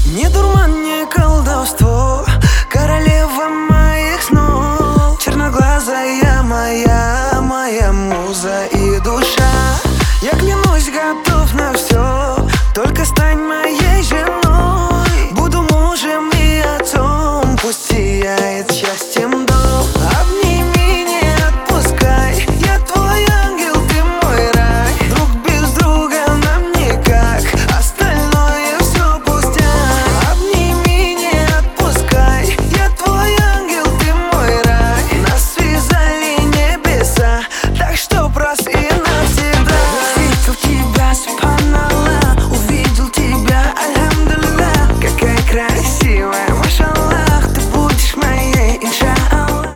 Не дурман, не колдовство, королева моих снов, черноглазая моя, моя муза и душа. Я клянусь, готов на все, только стань моей.